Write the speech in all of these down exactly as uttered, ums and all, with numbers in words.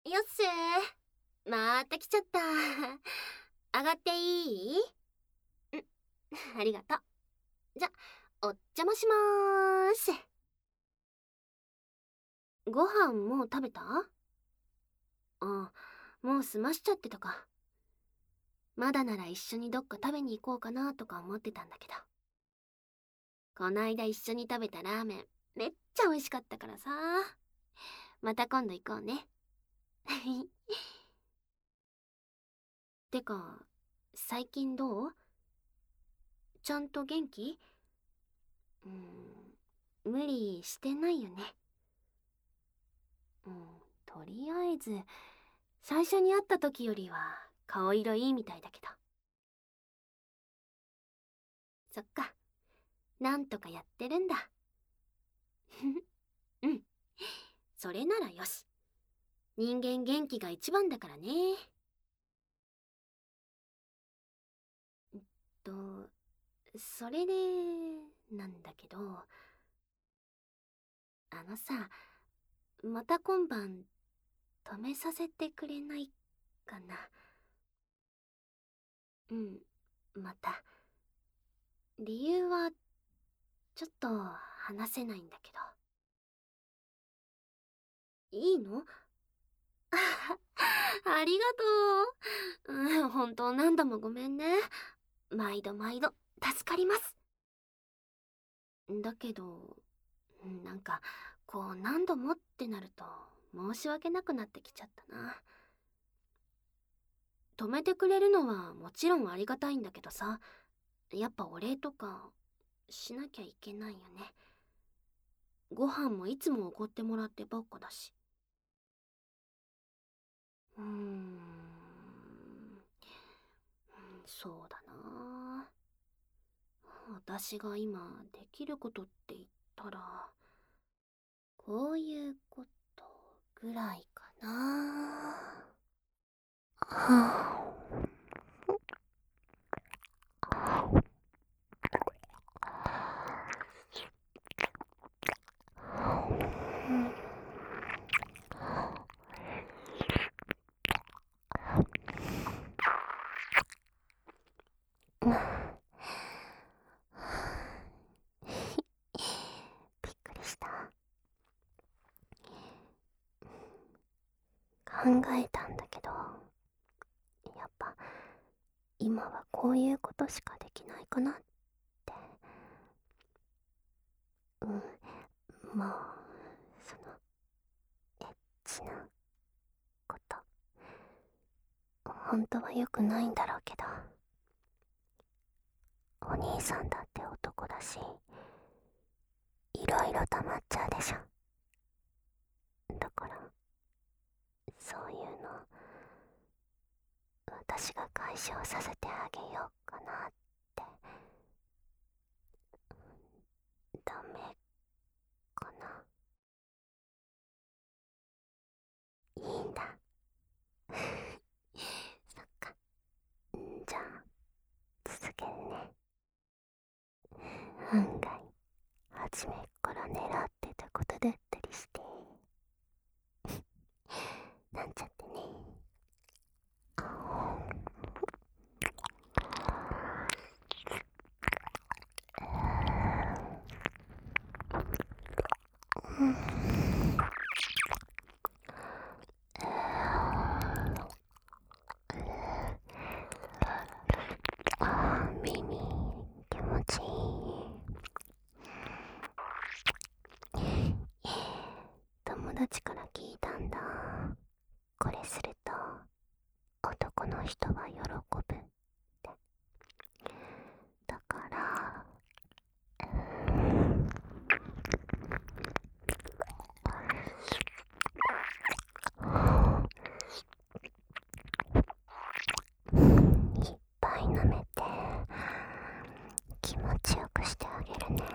よっせー、また来ちゃった。上がっていい？んありがとう。じゃ、お邪魔しまーす。ご飯もう食べた？あ、もう済ましちゃってたか。まだなら一緒にどっか食べに行こうかなとか思ってたんだけど。こないだ一緒に食べたラーメン、めっちゃ美味しかったからさ。また今度行こうね。てか、最近どう？ちゃんと元気？うーん、無理してないよね。うん、とりあえず、最初に会った時よりは顔色いいみたいだけど。そっか、なんとかやってるんだ。うん、それならよし。人間元気が一番だからね。と、それで、なんだけど、あのさ、また今晩、泊めさせてくれないかな。うん、また。理由は、ちょっと話せないんだけど。いいの？ありがとう。うん、本当何度もごめんね。毎度毎度、助かります。だけど、なんか、こう何度もってなると、申し訳なくなってきちゃったな。止めてくれるのはもちろんありがたいんだけどさ、やっぱお礼とか、しなきゃいけないよね。ご飯もいつもおごってもらってばっかだし。うーん、そうだな。私が今できることって言ったら、こういうことぐらいかな。はあ、びっくりした。考えたんだけど、やっぱ今はこういうことしかできないかなって。うん、まあ、その、エッチなこと、本当は良くないんだろうけど、お兄さんだって男だし、いろいろ溜まっちゃうでしょ。だから、そういうの、私が解消させてあげようかなって。ダメかな？いいんだ。そっか。じゃあ、続けるね。案外、初めっから狙ってたことだったりして。なんちゃってね。うん、あー、耳、気持ちいい。友達から聞いたんだ。これすると、男の人は喜ぶって。だから、いっぱい舐めて気持ちよくしてあげるね。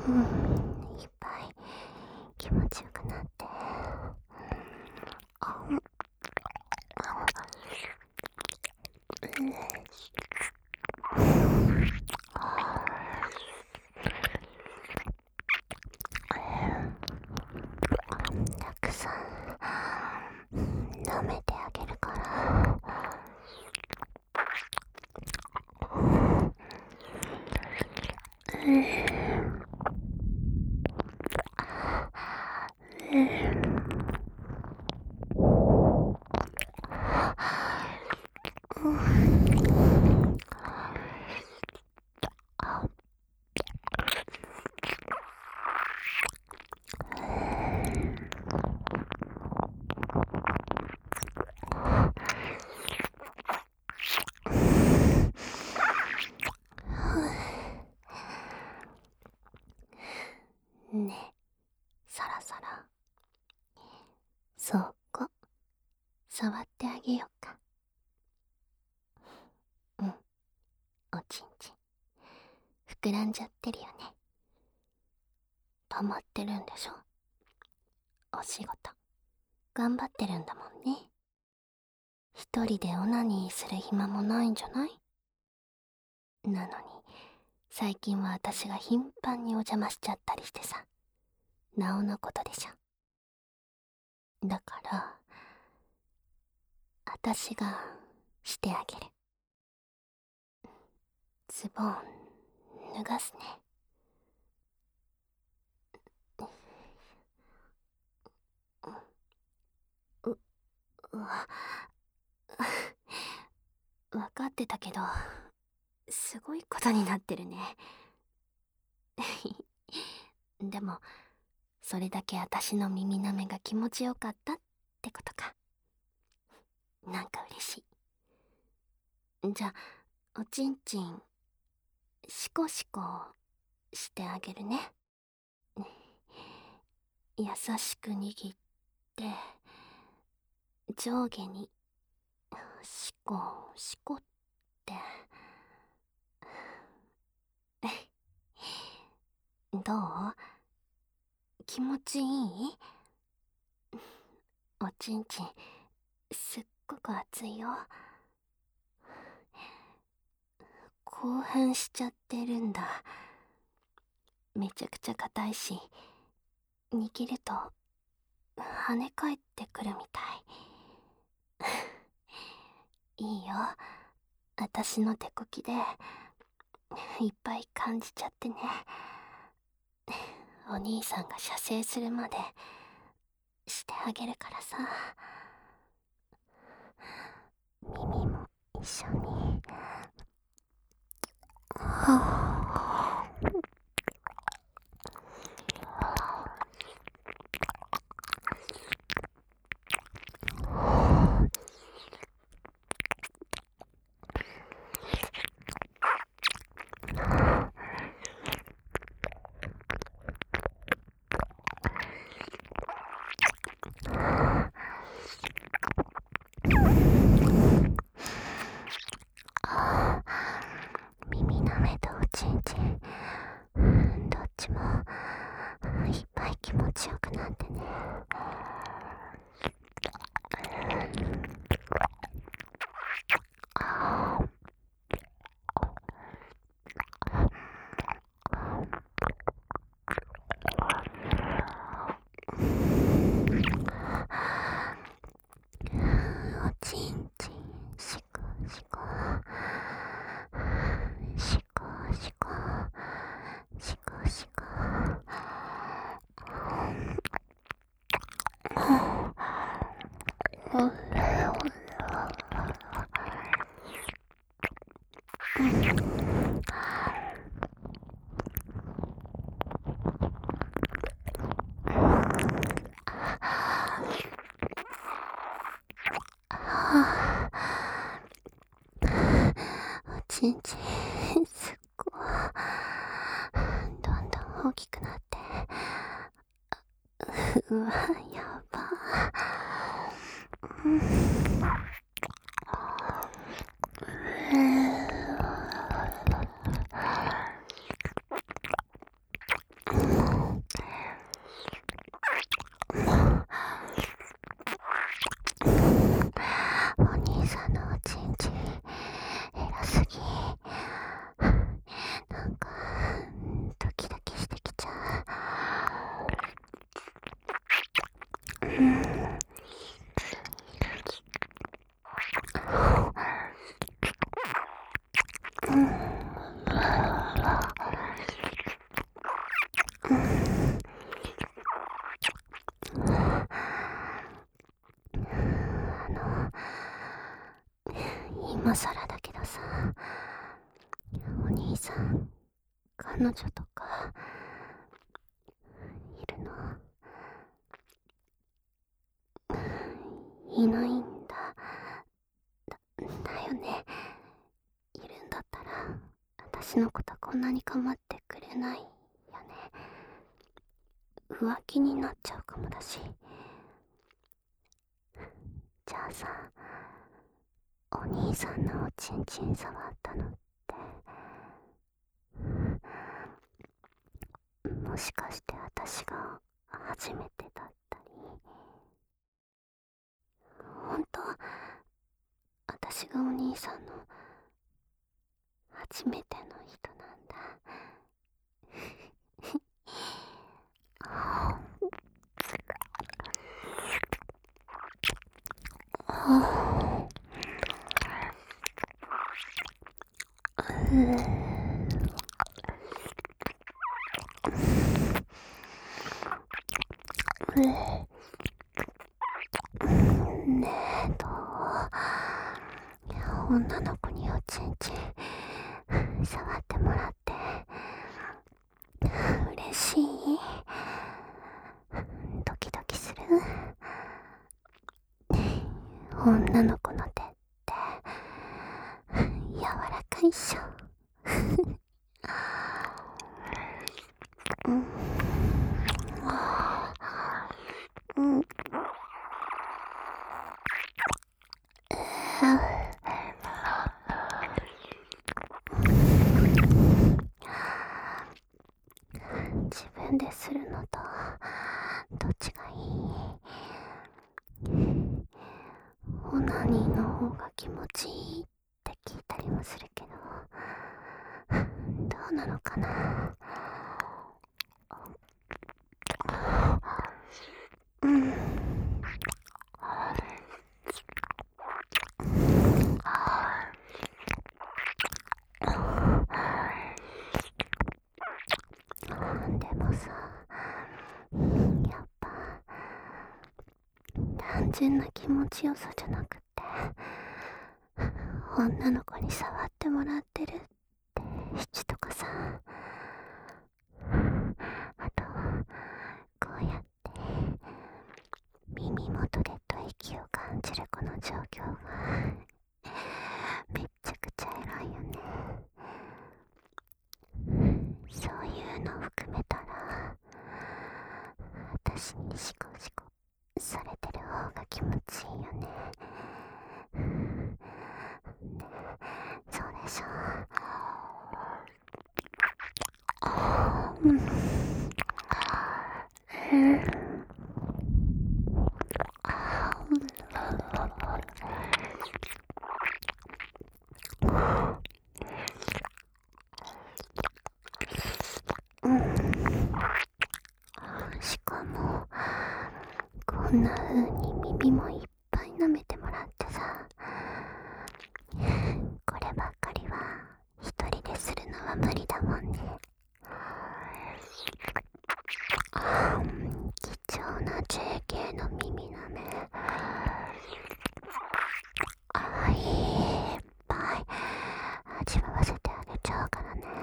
うん、いっぱい気持ちよくなって、あ、うん、たくさん舐めてあげるから。ねえ、そろそろそこ触ってあげようか。うん、おちんちん膨らんじゃってるよね。溜まってるんでしょ。お仕事頑張ってるんだもんね。一人でオナニーする暇もないんじゃない？なのに最近は私が頻繁にお邪魔しちゃったりしてさ、なおのことでしょ。だから私がしてあげる。ズボン脱がすね。う、うわ、分かってたけど、すごいことになってるね。でもそれだけ私の耳なめが気持ちよかったってことか。なんか嬉しい。じゃあおちんちんシコシコしてあげるね。優しく握って上下にシコシコって。どう？気持ちいい？おちんちんすっごく熱いよ。興奮しちゃってるんだ。めちゃくちゃ硬いし、握ると跳ね返ってくるみたい。いいよ、私の手こきでいっぱい感じちゃってね。お兄さんが射精するまでしてあげるからさ。耳も一緒に。はあ、耳なめとおちんちんどっちもいっぱい気持ちよくなってね。おちんちんシコシコシコシコシコシコ。おちんちんすっごいどんどん大きくなって、うわやば。うん今更だけどさ、お兄さん、彼女とか、いるの？いないんだ。だ、だよね。いるんだったら、私のことこんなに構ってくれないよね。浮気になっちゃうかもだし。じゃあさ、お兄さんのおちんちん触ったのって、もしかして私が初めてだったり。ほんと、私がお兄さんの初めての人なんだ。ねえ、どう？女の子におちんちん触ってもらって嬉しい？ドキドキする？女の子の手って柔らかいっしょ。うん、うん、自分でするのとどっちがいい？オナニーの方が気持ちいいって聞いたりもするけど、どうなのかな？うん。でもさ、やっぱ単純な気持ちよさじゃなくて、女の子に触ってもらってるって質とかさ、あとこうやって耳元で吐息を感じるこの状況がめっちゃくちゃ偉いよね。そういうの含めたら、私にシコシコされてる方が気持ちいいよね。ね、そうでしょ。うん、うん、うん、しかもこんな風に耳もいっぱい舐めてもらってさ、こればっかりは一人でするのは無理だもんね。貴重な ジェーケー の耳舐め、あ、いっぱい味わわせてあげちゃうからね。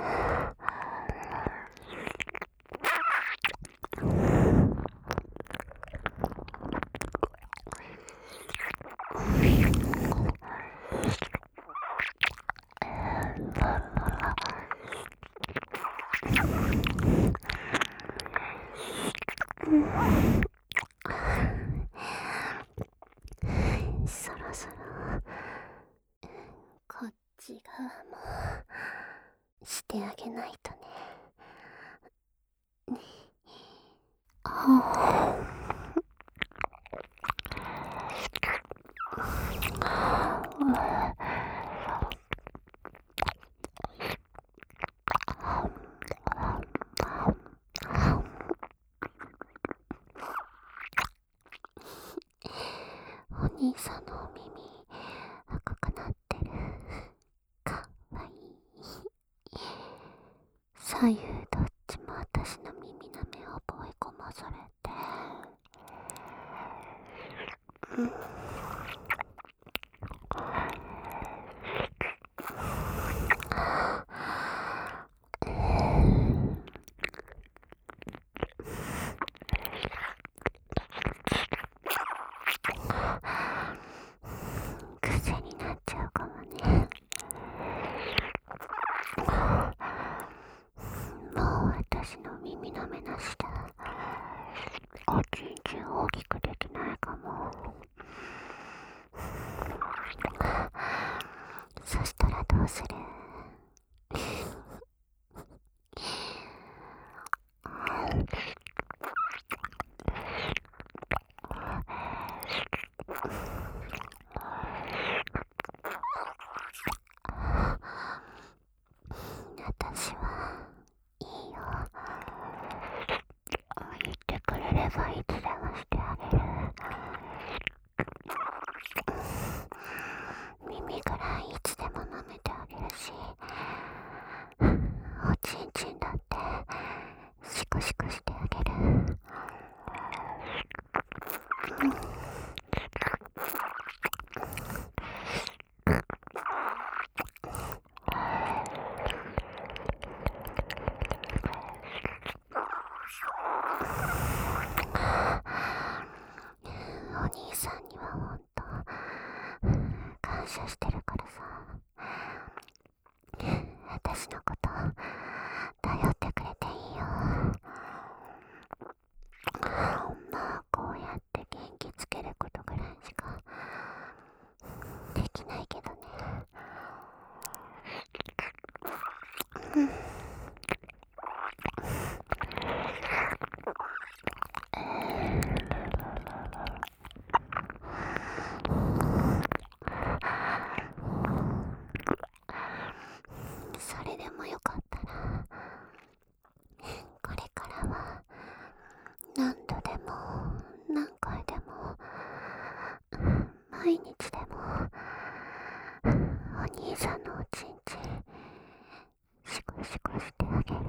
そろそろこっち側もしてあげないとね。はあ、お兄さんのお耳赤くなってる。かわいい。左右どっちも私の耳の目を覚え込まされて、うん、 めなしでおちんちん大きくできないかも。そしたらどうする？私はいいよ。言ってくれればいつでもしてあげる。耳ぐらいいつでも舐めてあげるし、おちんちんだってシコシコしてあげる。お兄さんにはほんと感謝してるからさ、私のこと頼ってくれていいよ。まあこうやって元気つけることぐらいしかできないけどね。うんそれでもよかったら、これからは何度でも何回でも毎日でもお兄さんのおちんちんシコシコしてあげる。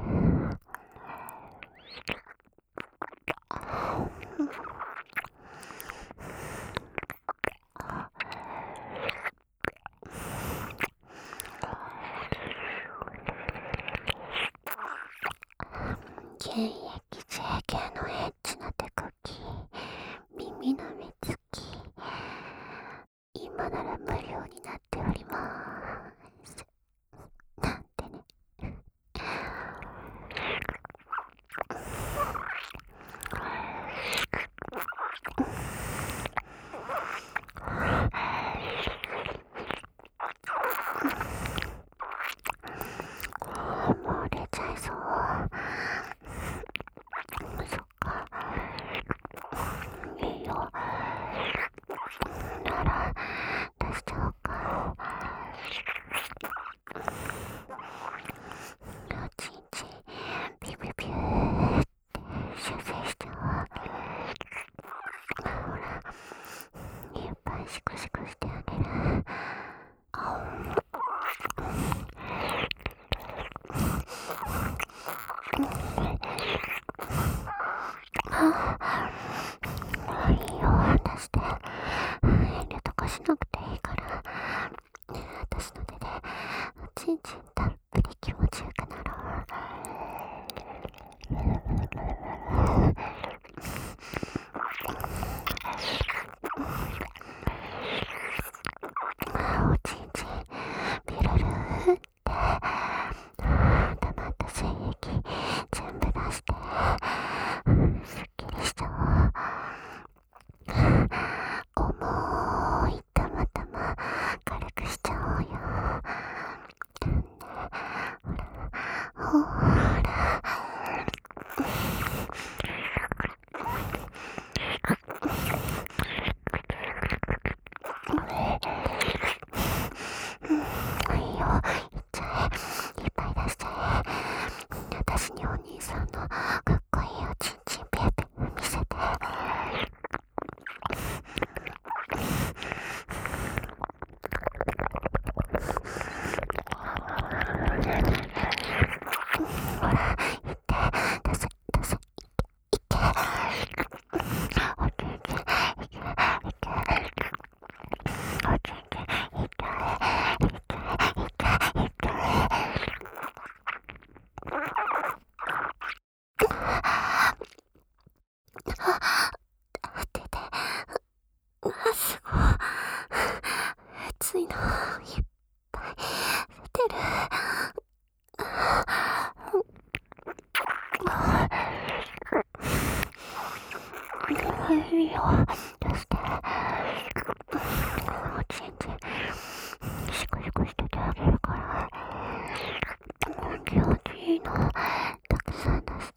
現役 ジェーケー のエッチな手クッキー、耳の目つき、今なら無料になっております。なんてね。もう出ちゃいそう。そっか。いいよ。なら出しちゃおうか。おちんちんピュピュピューって修正しちゃおう。ほら、いっぱいシコシコしてあげる。いいよ、出して。遠慮とかしなくていいから、私の手でおちんちんたっぷり気持ちよくなろう。おちんちんビルルーって溜まった精液全部出してすっきりしちゃおう。重い玉玉軽くしちゃおうよ。ほらいいよ、いっちゃえ。いっぱい出しちゃえ。私にお兄さんのかっこいいおちんちんペーペー見せて。ほら、行って、出せ、出せ、いけ、おちんちん、いけ、いけ、おちんちん、いけ、いけ、いけ、いけ。出て、あ、すごい。熱いの、いっぱい出てる。 を出して、おちんちんシクシクしててあげるから、気持ちいいのたくさん出して。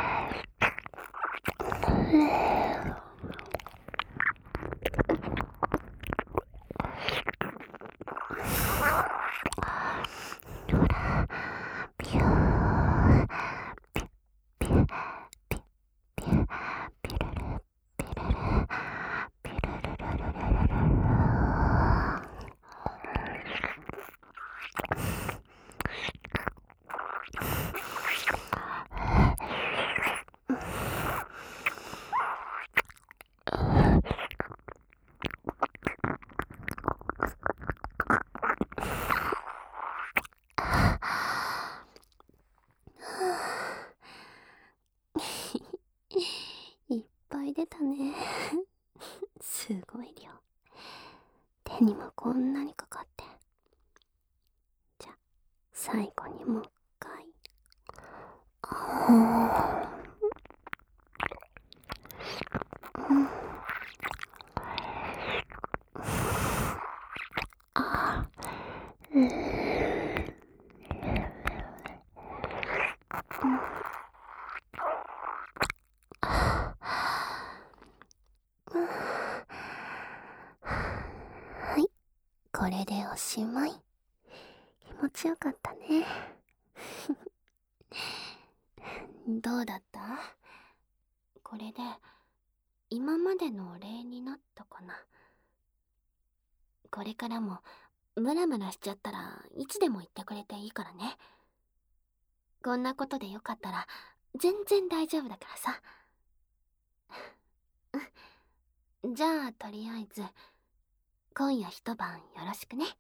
ほら、ピューピュピュピュピュピルルピルルピルルルルルルルル。いっぱい出たね。すごい量。手にもこんなにかかって。じゃ、最後にもう一回。あー、うん、あー、うん、はい、これでおしまい。気持ちよかったね。 どうだった？これで今までのお礼になったかな。これからもムラムラしちゃったらいつでも言ってくれていいからね。こんなことでよかったら全然大丈夫だからさ。じゃあとりあえず今夜一晩よろしくね。